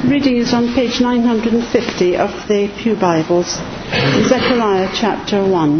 Reading is on page 950 of the Pew Bibles, Zechariah chapter 1.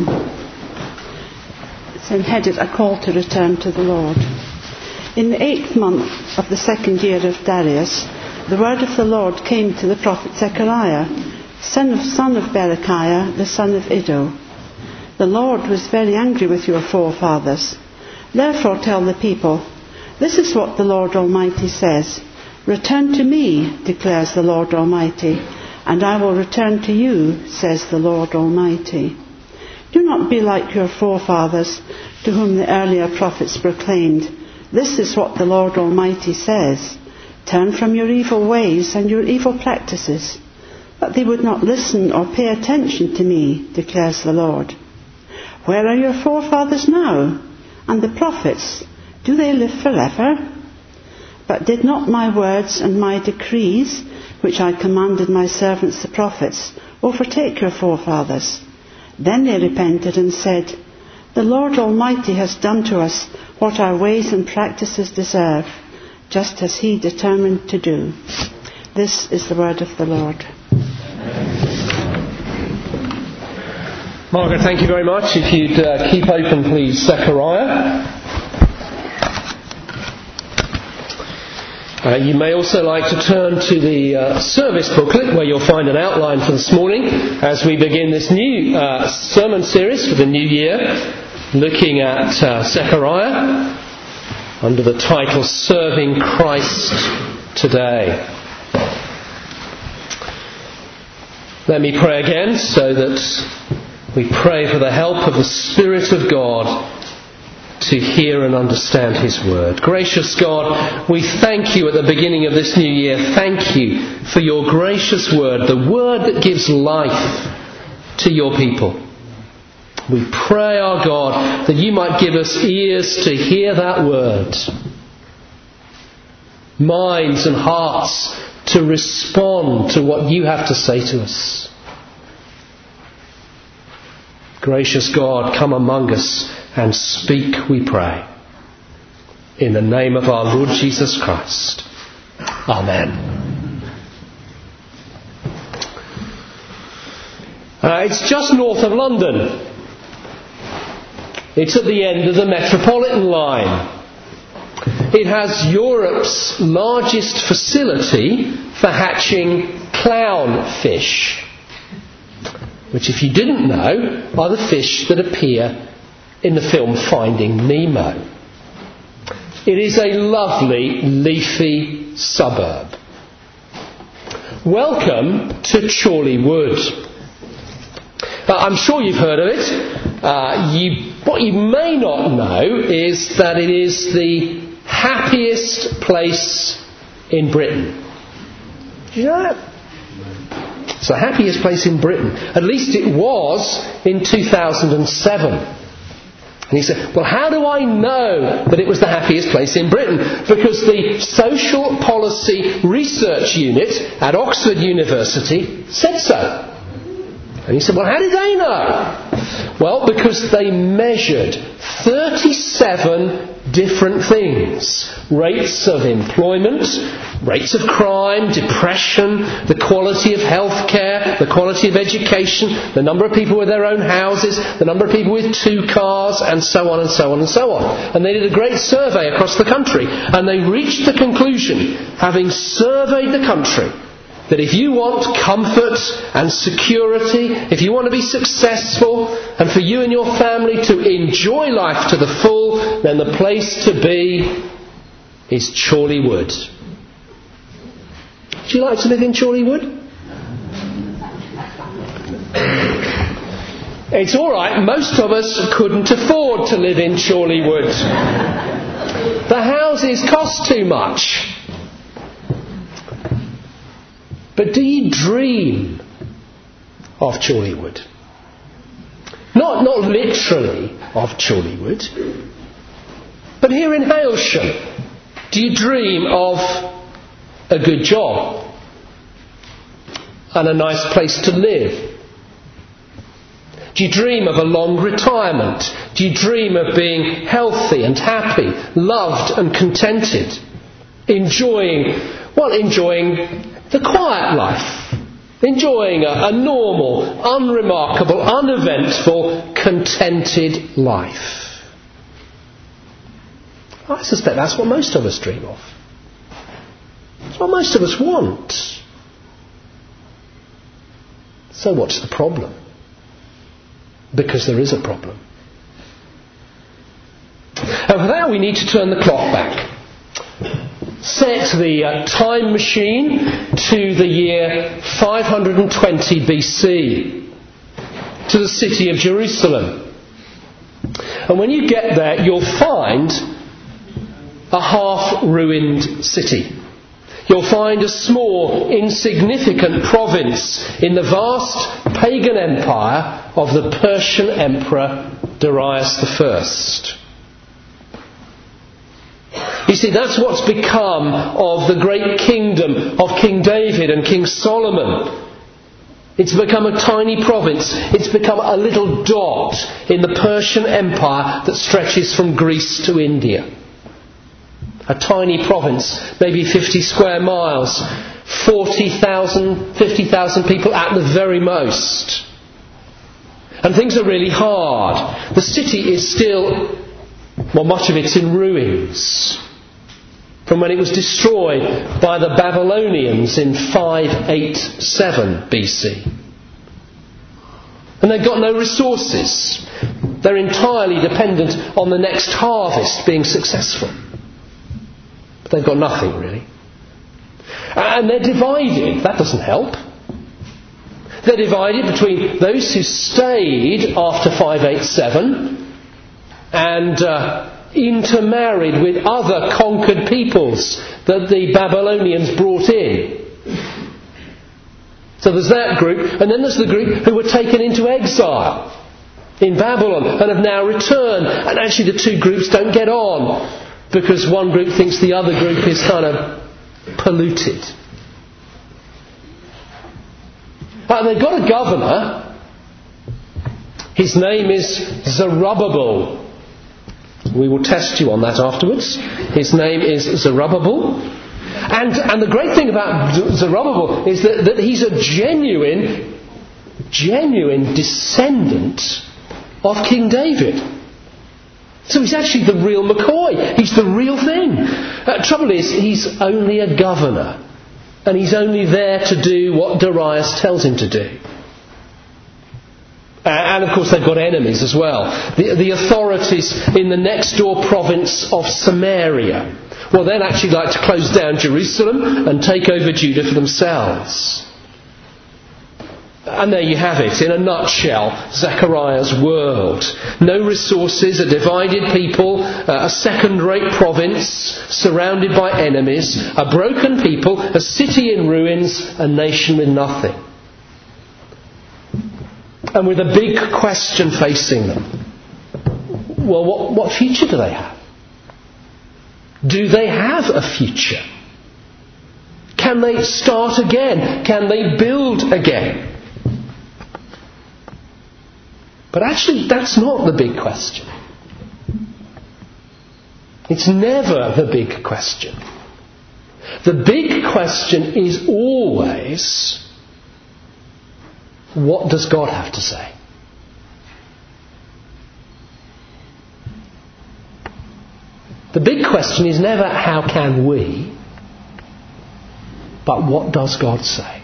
It's headed, A Call to Return to the Lord. In the 8th month of the 2nd year of Darius, the word of the Lord came to the prophet Zechariah, son of Berechiah, the son of Iddo. The Lord was very angry with your forefathers. Therefore tell the people, this is what the Lord Almighty says. Return to me, declares the Lord Almighty, and I will return to you, says the Lord Almighty. Do not be like your forefathers, to whom the earlier prophets proclaimed, this is what the Lord Almighty says. Turn from your evil ways and your evil practices. But they would not listen or pay attention to me, declares the Lord. Where are your forefathers now? And the prophets, do they live forever? But did not my words and my decrees, which I commanded my servants the prophets, overtake your forefathers? Then they repented and said, the Lord Almighty has done to us what our ways and practices deserve, just as he determined to do. This is the word of the Lord. Margaret, thank you very much. If you'd keep open, please, Zechariah. You may also like to turn to the service booklet where you'll find an outline for this morning as we begin this new sermon series for the new year, looking at Zechariah under the title Serving Christ Today. Let me pray again so that we pray for the help of the Spirit of God to hear and understand His Word. Gracious God, we thank you at the beginning of this new year. Thank you for your gracious Word, the Word that gives life to your people. We pray, our God, that you might give us ears to hear that Word, minds and hearts to respond to what you have to say to us. Gracious God, come among us and speak, we pray. In the name of our Lord Jesus Christ. Amen. It's just north of London. It's at the end of the Metropolitan line. It has Europe's largest facility for hatching clownfish, which, if you didn't know, are the fish that appear in the film Finding Nemo. It is a lovely, leafy suburb. Welcome to Chorley Wood. I'm sure you've heard of it. What you may not know is that it is the happiest place in Britain. Do you know that? It's the happiest place in Britain. At least it was in 2007. And he said, well, how do I know that it was the happiest place in Britain? Because the Social Policy Research Unit at Oxford University said so. And he said, well, how did they know? Well, because they measured 37 different things. Rates of employment, rates of crime, depression, the quality of healthcare, the quality of education, the number of people with their own houses, the number of people with 2 cars, and so on and so on and so on. And they did a great survey across the country, and they reached the conclusion, having surveyed the country, that if you want comfort and security, if you want to be successful, and for you and your family to enjoy life to the full, then the place to be is Chorley Wood. Would you like to live in Chorley Wood? It's all right, most of us couldn't afford to live in Chorley Wood. The houses cost too much. But do you dream of Chorley Wood? Not literally of Chorley Wood, but here in Hailsham, do you dream of a good job and a nice place to live? Do you dream of a long retirement? Do you dream of being healthy and happy, loved and contented, enjoying The quiet life. Enjoying a normal, unremarkable, uneventful, contented life. I suspect that's what most of us dream of. That's what most of us want. So what's the problem? Because there is a problem. And for that we need to turn the clock back. Set the time machine to the year 520 BC, to the city of Jerusalem. And when you get there, you'll find a half-ruined city. You'll find a small, insignificant province in the vast pagan empire of the Persian Emperor Darius I. You see, that's what's become of the great kingdom of King David and King Solomon. It's become a tiny province. It's become a little dot in the Persian Empire that stretches from Greece to India. A tiny province, maybe 50 square miles, 40,000, 50,000 people at the very most. And things are really hard. The city is still, well, much of it's in ruins from when it was destroyed by the Babylonians in 587 BC. And they've got no resources. They're entirely dependent on the next harvest being successful. But they've got nothing, really. And they're divided. That doesn't help. They're divided between those who stayed after 587 and intermarried with other conquered peoples that the Babylonians brought in. So there's that group, and then there's the group who were taken into exile in Babylon and have now returned. And actually the two groups don't get on because one group thinks the other group is kind of polluted. And they've got a governor. His name is Zerubbabel. We will test you on that afterwards. His name is Zerubbabel. And the great thing about Zerubbabel is that he's a genuine descendant of King David. So he's actually the real McCoy. He's the real thing. Trouble is, he's only a governor. And he's only there to do what Darius tells him to do. And of course they've got enemies as well. The authorities in the next door province of Samaria. Well, they'd actually like to close down Jerusalem and take over Judah for themselves. And there you have it, in a nutshell, Zechariah's world. No resources, a divided people, a second-rate province, surrounded by enemies, a broken people, a city in ruins, a nation with nothing. And with a big question facing them. Well, what future do they have? Do they have a future? Can they start again? Can they build again? But actually, that's not the big question. It's never the big question. The big question is always, what does God have to say? The big question is never how can we, but what does God say?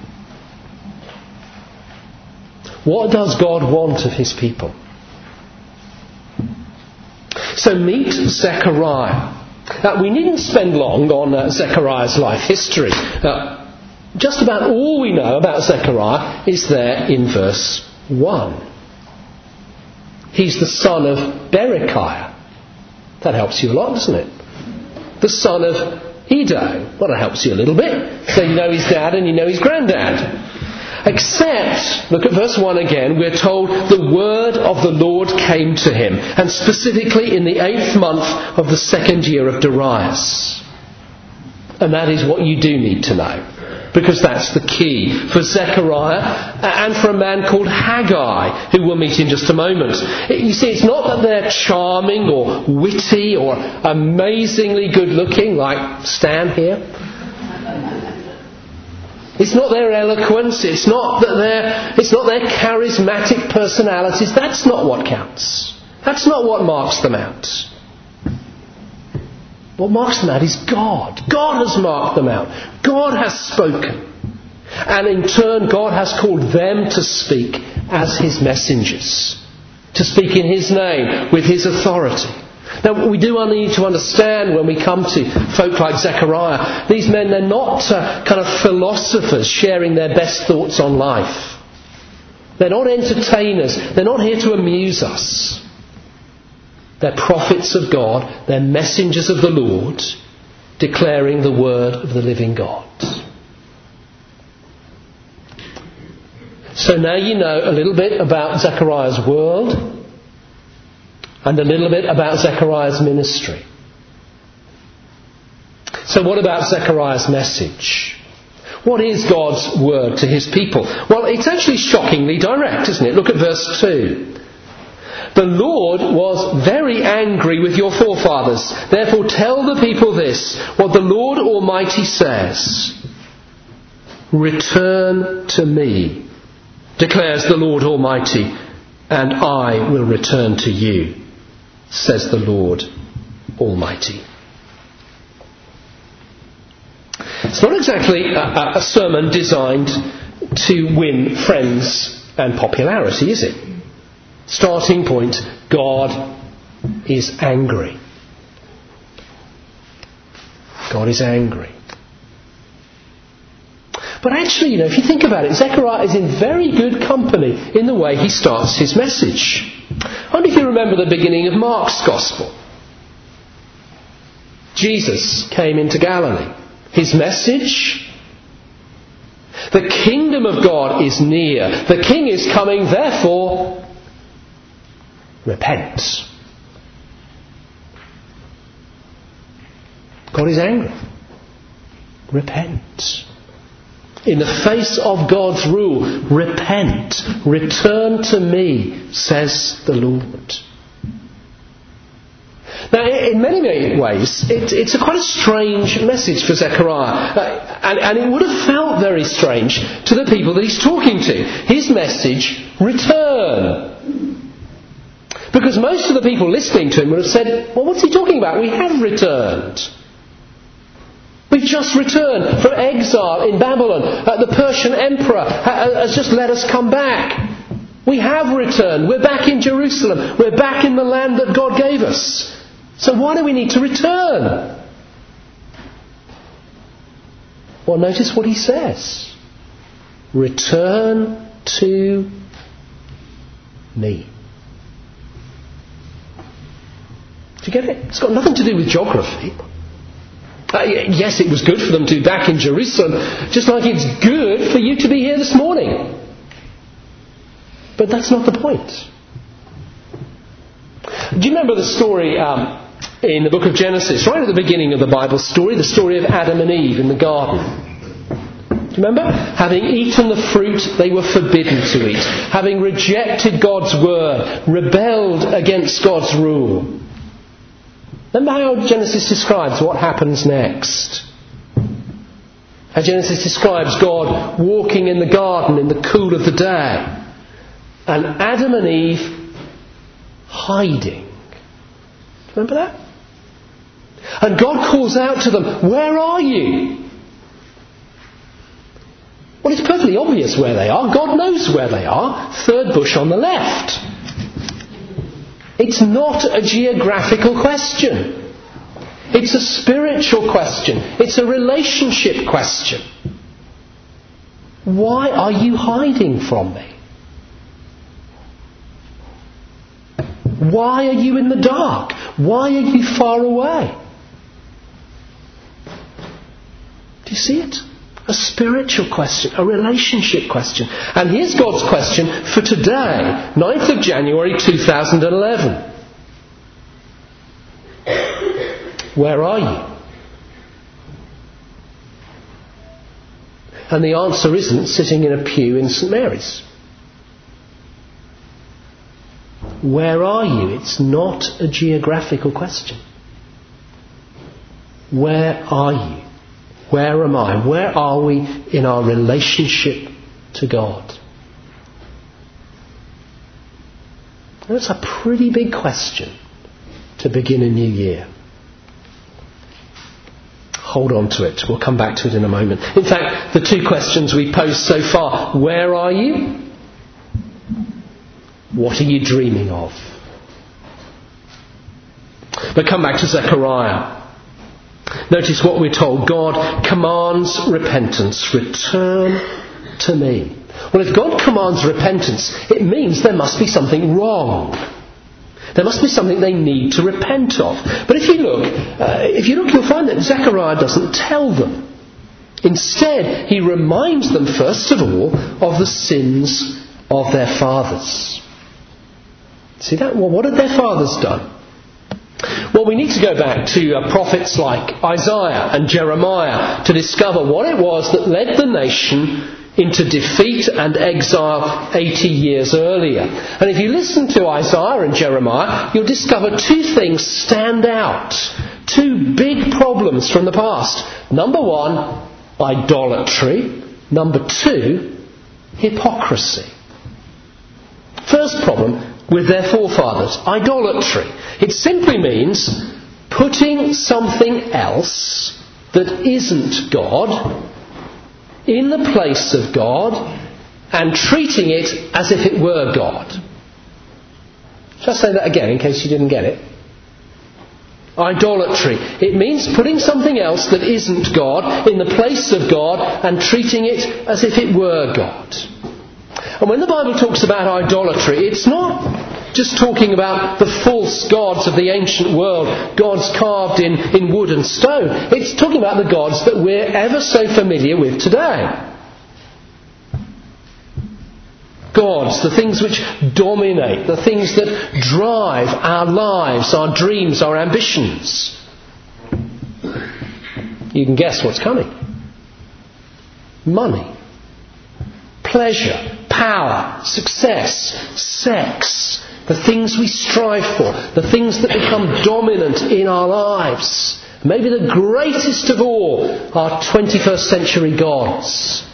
What does God want of his people? So meet Zechariah. We needn't spend long on Zechariah's life history. Just about all we know about Zechariah is there in verse 1. He's the son of Berechiah. That helps you a lot, doesn't it? The son of Iddo. Well, that helps you a little bit. So you know his dad and you know his granddad. Except, look at verse 1 again, we're told the word of the Lord came to him, and specifically in the 8th month of the 2nd year of Darius. And that is what you do need to know, because that's the key for Zechariah and for a man called Haggai, who we'll meet in just a moment. You see, it's not that they're charming or witty or amazingly good looking like Stan here. It's not their eloquence. It's not their charismatic personalities. That's not what counts. That's not what marks them out. What marks them out is God. God has marked them out. God has spoken. And in turn, God has called them to speak as His messengers. To speak in His name, with His authority. Now, we do need to understand when we come to folk like Zechariah, these men, they're not kind of philosophers sharing their best thoughts on life. They're not entertainers. They're not here to amuse us. They're prophets of God. They're messengers of the Lord, declaring the word of the living God. So now you know a little bit about Zechariah's world and a little bit about Zechariah's ministry. So what about Zechariah's message? What is God's word to His people? Well, it's actually shockingly direct, isn't it? Look at verse 2. The Lord was very angry with your forefathers. Therefore tell the people this, what the Lord Almighty says. Return to me, declares the Lord Almighty, and I will return to you, says the Lord Almighty. It's not exactly a sermon designed to win friends and popularity, is it? Starting point, God is angry. God is angry. But actually, if you think about it, Zechariah is in very good company in the way he starts his message. I wonder if you remember the beginning of Mark's Gospel. Jesus came into Galilee. His message? The kingdom of God is near. The king is coming, therefore repent. God is angry. Repent. In the face of God's rule, repent. Return to me, says the Lord. Now, in many, many ways, it's quite a strange message for Zechariah. And it would have felt very strange to the people that he's talking to. His message, return. Because most of the people listening to him would have said, well, what's he talking about? We have returned. We've just returned from exile in Babylon. The Persian emperor has just let us come back. We have returned. We're back in Jerusalem. We're back in the land that God gave us. So why do we need to return? Well, notice what he says. Return to me. Do you get it? It's got nothing to do with geography. Yes, it was good for them to be back in Jerusalem, just like it's good for you to be here this morning. But that's not the point. Do you remember the story in the book of Genesis, right at the beginning of the Bible story, the story of Adam and Eve in the garden? Do you remember? Having eaten the fruit they were forbidden to eat, having rejected God's word, rebelled against God's rule. Remember how Genesis describes what happens next? How Genesis describes God walking in the garden in the cool of the day. And Adam and Eve hiding. Remember that? And God calls out to them, where are you? Well, it's perfectly obvious where they are. God knows where they are. Third bush on the left. It's not a geographical question. It's a spiritual question. It's a relationship question. Why are you hiding from me? Why are you in the dark? Why are you far away? Do you see it? A spiritual question, a relationship question. And here's God's question for today, 9th of January 2011. Where are you? And the answer isn't sitting in a pew in St Mary's. Where are you? It's not a geographical question. Where are you? Where am I? Where are we in our relationship to God? That's a pretty big question to begin a new year. Hold on to it. We'll come back to it in a moment. In fact, the two questions we posed so far: where are you? What are you dreaming of? But come back to Zechariah. Notice what we're told. God commands repentance. Return to me. Well, if God commands repentance, it means there must be something wrong. There must be something they need to repent of. But if you look, you'll find that Zechariah doesn't tell them. Instead, he reminds them, first of all, of the sins of their fathers. See that? Well, what had their fathers done? Well, we need to go back to prophets like Isaiah and Jeremiah to discover what it was that led the nation into defeat and exile 80 years earlier. And if you listen to Isaiah and Jeremiah, you'll discover two things stand out. Two big problems from the past. Number one, idolatry. Number two, hypocrisy. First problem with their forefathers, idolatry. It simply means putting something else that isn't God in the place of God and treating it as if it were God. Shall I say that again in case you didn't get it? Idolatry. It means putting something else that isn't God in the place of God and treating it as if it were God. And when the Bible talks about idolatry, it's not just talking about the false gods of the ancient world, gods carved in wood and stone. It's talking about the gods that we're ever so familiar with today. Gods, the things which dominate, the things that drive our lives, our dreams, our ambitions. You can guess what's coming. Money, pleasure, power, success, sex, the things we strive for, the things that become dominant in our lives. Maybe the greatest of all are 21st century gods.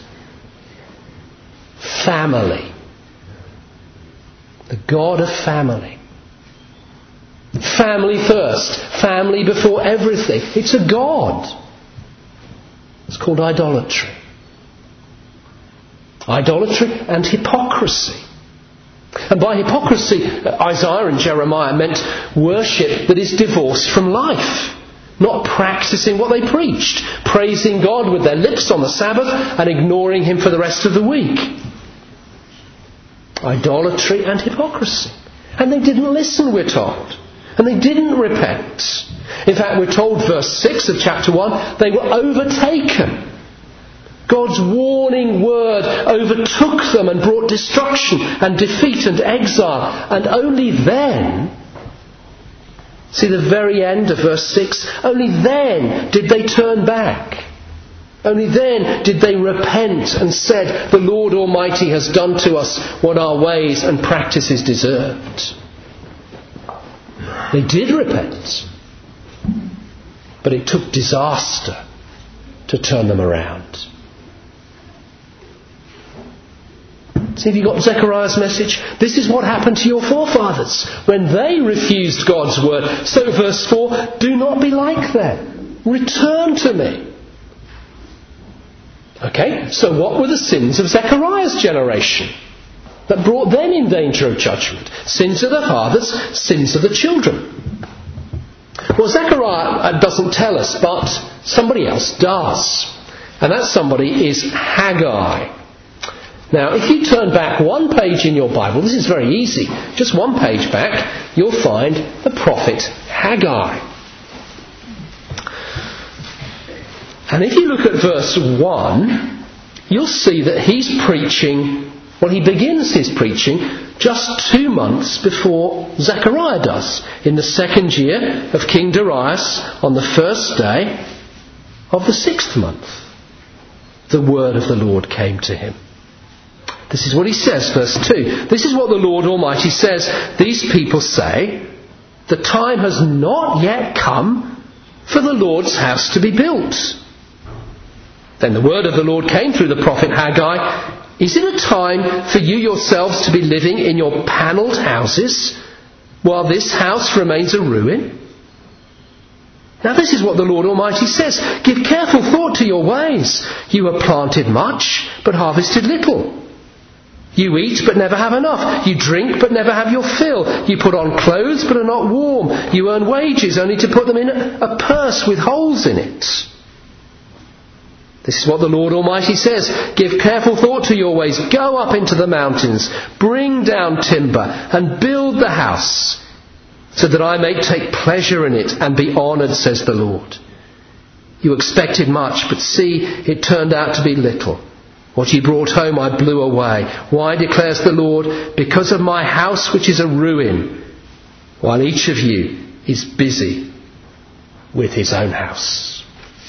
Family. The God of family. Family first. Family before everything. It's a God. It's called idolatry. Idolatry and hypocrisy. And by hypocrisy, Isaiah and Jeremiah meant worship that is divorced from life. Not practicing what they preached. Praising God with their lips on the Sabbath and ignoring Him for the rest of the week. Idolatry and hypocrisy. And they didn't listen, we're told. And they didn't repent. In fact, we're told, verse 6 of chapter 1, they were overtaken. God's warning word overtook them and brought destruction and defeat and exile. And only then, see the very end of verse 6, only then did they turn back. Only then did they repent and said, the Lord Almighty has done to us what our ways and practices deserved. They did repent. But it took disaster to turn them around. See, have you got Zechariah's message? This is what happened to your forefathers when they refused God's word. So verse 4, do not be like them. Return to me. Okay, so what were the sins of Zechariah's generation that brought them in danger of judgment? Sins of the fathers, sins of the children. Well, Zechariah doesn't tell us, but somebody else does. And that somebody is Haggai. Now, if you turn back one page in your Bible, this is very easy, just one page back, you'll find the prophet Haggai. And if you look at verse 1, you'll see that he's preaching, well, he begins his preaching just 2 months before Zechariah does. In the 2nd year of King Darius, on the 1st day of the 6th month, the word of the Lord came to him. This is what he says, verse 2. This is what the Lord Almighty says. These people say, the time has not yet come for the Lord's house to be built. Then the word of the Lord came through the prophet Haggai. Is it a time for you yourselves to be living in your panelled houses while this house remains a ruin? Now this is what the Lord Almighty says. Give careful thought to your ways. You have planted much, but harvested little. You eat, but never have enough. You drink, but never have your fill. You put on clothes, but are not warm. You earn wages, only to put them in a purse with holes in it. This is what the Lord Almighty says. Give careful thought to your ways. Go up into the mountains. Bring down timber and build the house, so that I may take pleasure in it and be honoured, says the Lord. You expected much, but see, it turned out to be little. What you brought home I blew away. Why, declares the Lord? Because of my house, which is a ruin, while each of you is busy with his own house.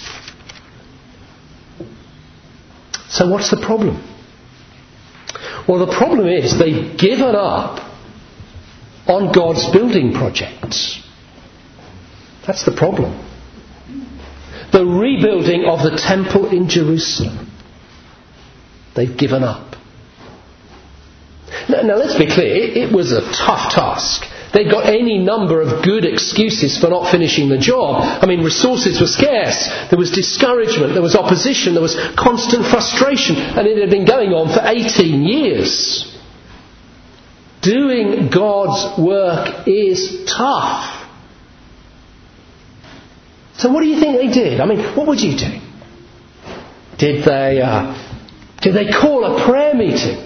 So what's the problem? Well, the problem is they've given up on God's building projects. That's the problem. The rebuilding of the temple in Jerusalem. They've given up. Now let's be clear, it was a tough task. They'd got any number of good excuses for not finishing the job. I mean, resources were scarce, there was discouragement, there was opposition, there was constant frustration, and it had been going on for 18 years. Doing God's work is tough. So what do you think they did? I mean, what would you do? Did they call a prayer meeting?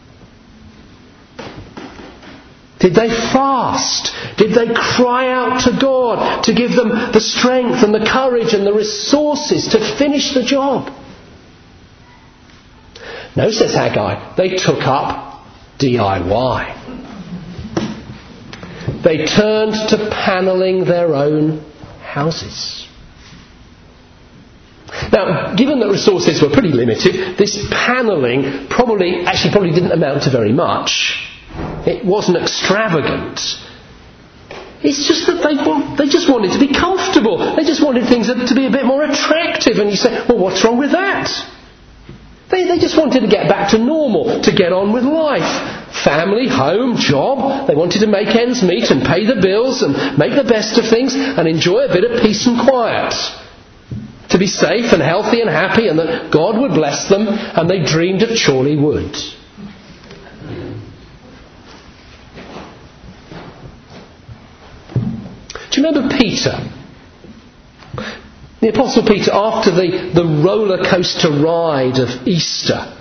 Did they fast? Did they cry out to God to give them the strength and the courage and the resources to finish the job? No, says Haggai, they took up DIY. They turned to panelling their own houses. Now, given that resources were pretty limited, this panelling probably didn't amount to very much. It wasn't extravagant. It's just that they just wanted to be comfortable. They just wanted things to be a bit more attractive. And you say, well, what's wrong with that? They just wanted to get back to normal, to get on with life. Family, home, job. They wanted to make ends meet and pay the bills and make the best of things and enjoy a bit of peace and quiet. To be safe and healthy and happy, and that God would bless them, and they dreamed of Chorley Wood. Do you remember Peter? The Apostle Peter, after the roller coaster ride of Easter,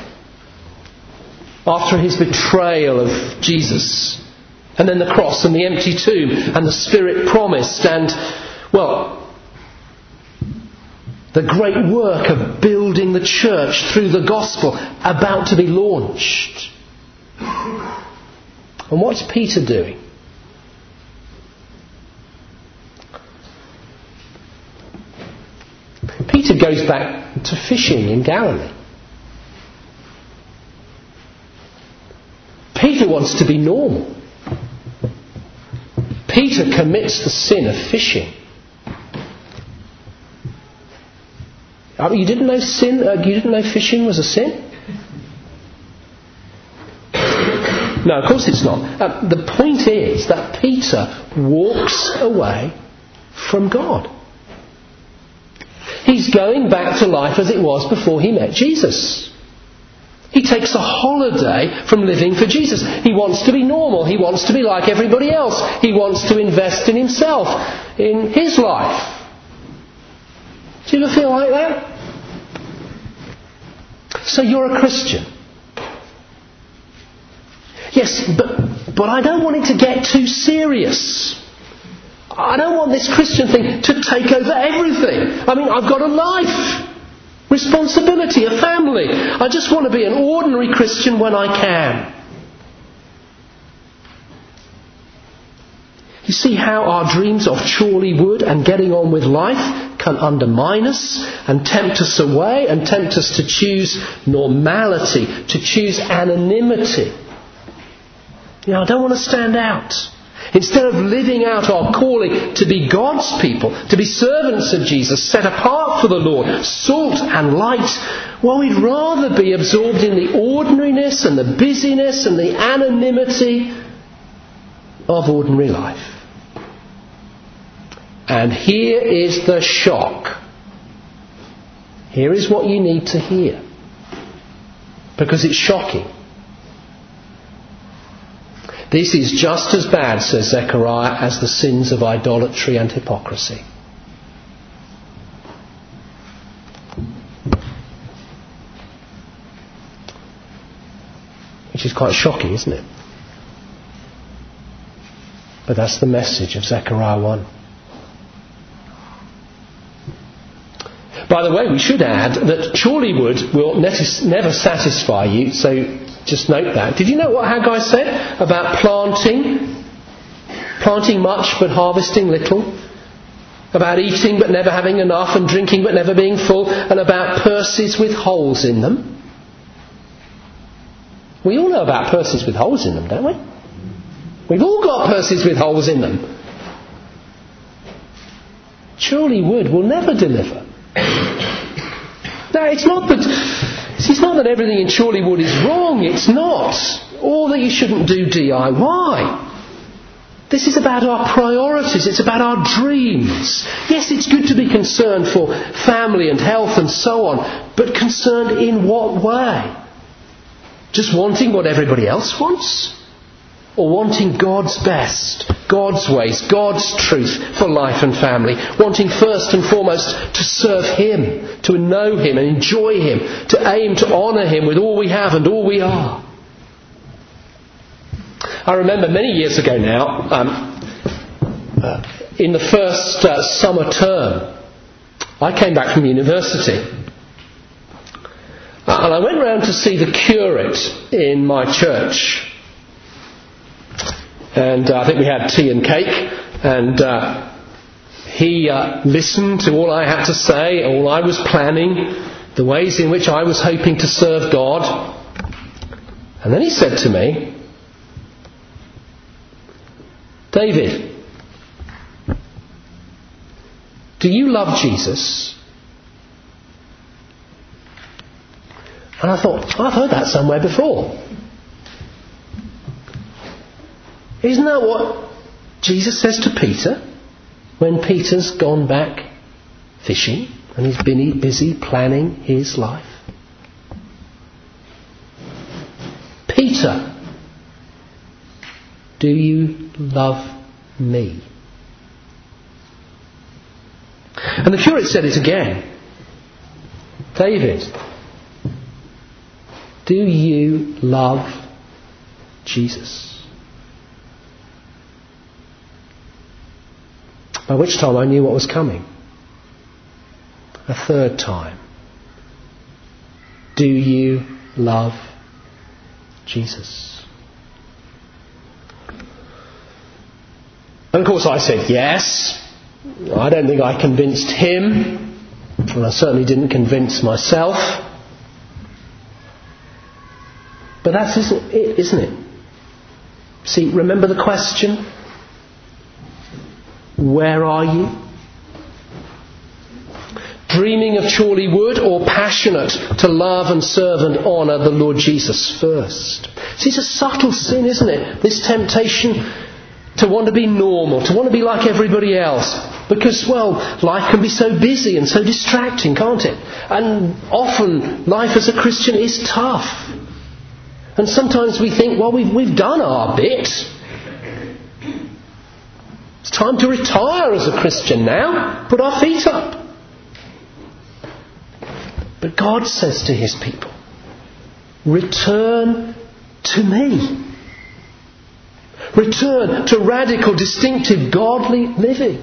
after his betrayal of Jesus, and then the cross and the empty tomb and the Spirit promised, and, well, the great work of building the church through the gospel about to be launched. And what's Peter doing? Peter goes back to fishing in Galilee. Peter wants to be normal. Peter commits the sin of fishing. You didn't know fishing was a sin? No, of course it's not. The point is that Peter walks away from God. He's going back to life as it was before he met Jesus. He takes a holiday from living for Jesus. He wants to be normal. He wants to be like everybody else. He wants to invest in himself, in his life. Do you ever feel like that? So you're a Christian. Yes, but I don't want it to get too serious. I don't want this Christian thing to take over everything. I mean, I've got a life, responsibility, a family. I just want to be an ordinary Christian when I can. You see how our dreams of Chorley Wood and getting on with life can undermine us and tempt us away and tempt us to choose normality, to choose anonymity. I don't want to stand out. Instead of living out our calling to be God's people, to be servants of Jesus, set apart for the Lord, salt and light, well, we'd rather be absorbed in the ordinariness and the busyness and the anonymity of ordinary life. And here is the shock. Here is what you need to hear. Because it's shocking. This is just as bad, says Zechariah, as the sins of idolatry and hypocrisy. Which is quite shocking, isn't it? But that's the message of Zechariah 1. By the way, we should add that Chorleywood will never satisfy you, so just note that. Did you know what Haggai said about planting? Planting much but harvesting little. About eating but never having enough, and drinking but never being full, and about purses with holes in them. We all know about purses with holes in them, don't we? We've all got purses with holes in them. Chorleywood will never deliver. No, it's not that everything in Chorleywood is wrong. It's not. Or that you shouldn't do DIY. This is about our priorities. It's about our dreams. Yes, it's good to be concerned for family and health and so on. But concerned in what way? Just wanting what everybody else wants? Or wanting God's best, God's ways, God's truth for life and family. Wanting first and foremost to serve Him, to know Him and enjoy Him, to aim to honour Him with all we have and all we are. I remember many years ago now, in the first summer term, I came back from university. And I went round to see the curate in my church. And I think we had tea and cake, and he listened to all I had to say, all I was planning, the ways in which I was hoping to serve God. And then he said to me, "David, do you love Jesus?" And I thought, I've heard that somewhere before. Isn't that what Jesus says to Peter when Peter's gone back fishing and he's been busy planning his life? Peter, do you love me? And the curate said it again. David, do you love Jesus? By which time I knew what was coming. A third time. Do you love Jesus? And of course I said yes. I don't think I convinced him. And I certainly didn't convince myself. But that's it, isn't it? See, remember the question? Where are you? Dreaming of Chorleywood, or passionate to love and serve and honour the Lord Jesus first? See, it's a subtle sin, isn't it? This temptation to want to be normal, to want to be like everybody else. Because, well, life can be so busy and so distracting, can't it? And often life as a Christian is tough. And sometimes we think, well, we've done our bit. It's time to retire as a Christian now. Put our feet up. But God says to His people, return to me. Return to radical, distinctive, godly living.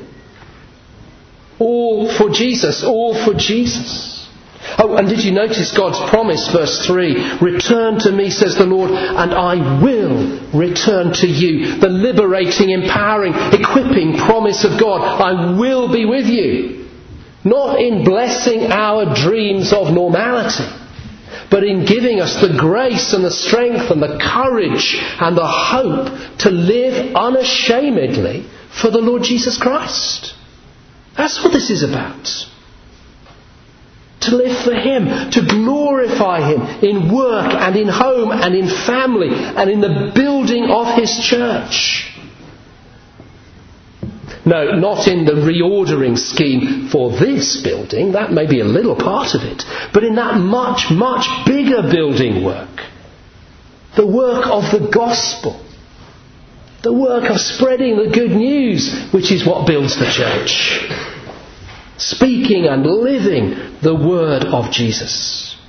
All for Jesus, all for Jesus. Oh, and did you notice God's promise, verse 3? Return to me, says the Lord, and I will return to you. The liberating, empowering, equipping promise of God. I will be with you. Not in blessing our dreams of normality, but in giving us the grace and the strength and the courage and the hope to live unashamedly for the Lord Jesus Christ. That's what this is about. To live for Him, to glorify Him in work and in home and in family and in the building of His church. No, not in the reordering scheme for this building. That may be a little part of it. But in that much, much bigger building work. The work of the gospel. The work of spreading the good news, which is what builds the church. Speaking and living the word of Jesus.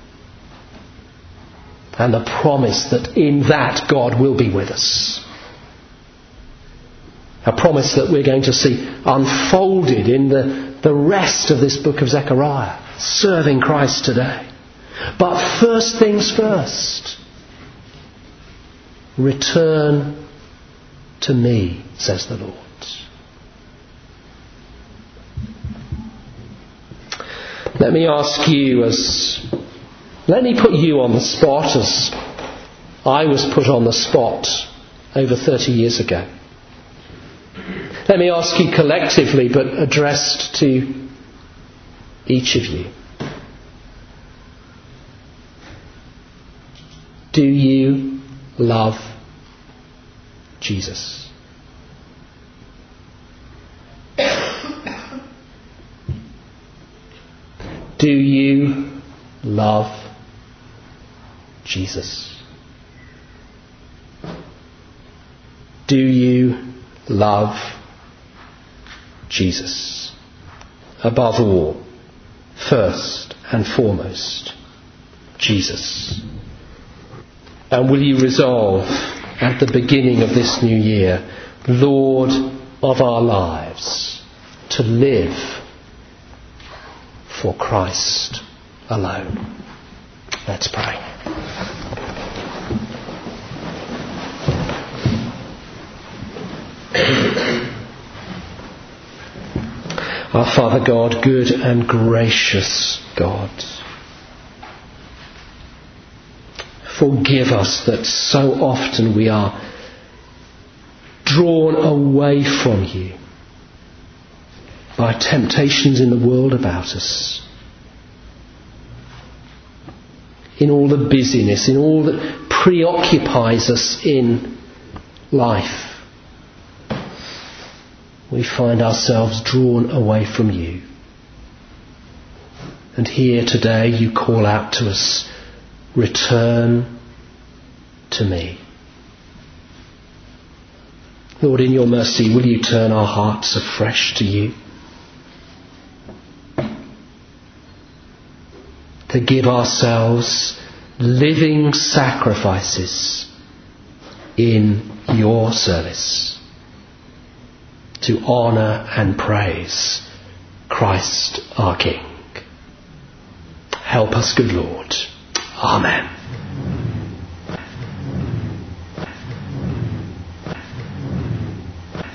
And the promise that in that God will be with us. A promise that we're going to see unfolded in the rest of this book of Zechariah, serving Christ today. But first things first. Return to me, says the Lord. Let me ask you let me put you on the spot as I was put on the spot over 30 years ago. Let me ask you collectively, but addressed to each of you. Do you love Jesus? Do you love Jesus? Do you love Jesus? Above all, first and foremost, Jesus. And will you resolve at the beginning of this new year, Lord of our lives, to live for Christ alone? Let's pray. Our Father God, good and gracious God, forgive us that so often we are drawn away from you by temptations in the world about us. In all the busyness, in all that preoccupies us in life, we find ourselves drawn away from you. And here today you call out to us, return to me. Lord, in your mercy, will you turn our hearts afresh to you? To give ourselves living sacrifices in your service. To honour and praise Christ our King. Help us, good Lord. Amen.